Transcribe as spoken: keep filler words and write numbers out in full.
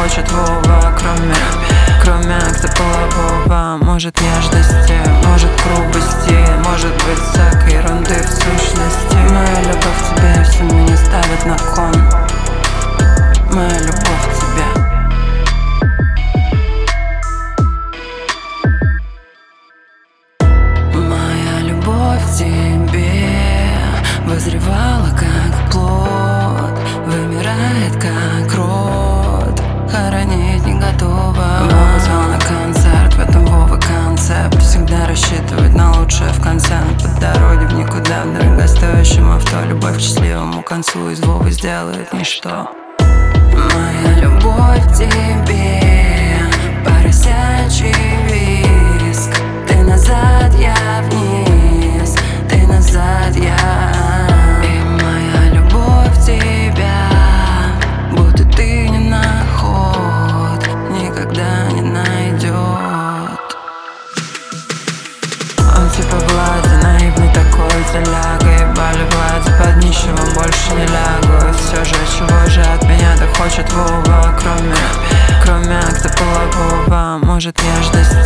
хочет Вова, кроме, кроме акта полового. Может нежности, может грубости, может быть всякой ерунды в сущности. Моя любовь к тебе все меня ставит на кон. Моя любовь к тебе. Моя любовь к тебе вызревала как плод, вымирает как род, хоронить не готова. Вова звал на концерт, в этом Вова концепт. Всегда рассчитывать на лучшее в конце, но по дороге в никуда, в дорогостоящем авто. Любовь к счастливому концу из Вовы сделает ничто. Моя любовь к тебе, поросячий виск. Ты назад, я вниз, ты назад, я. И моя любовь к тебя, будто ты не на ход, никогда не найдет. Он типа Влади, наивный такой заляга. Ебали Влади, под нищего больше не лягу. И все же, чего же от меня-то хочет Вова, кроме, кроме акта полового. Может нежность,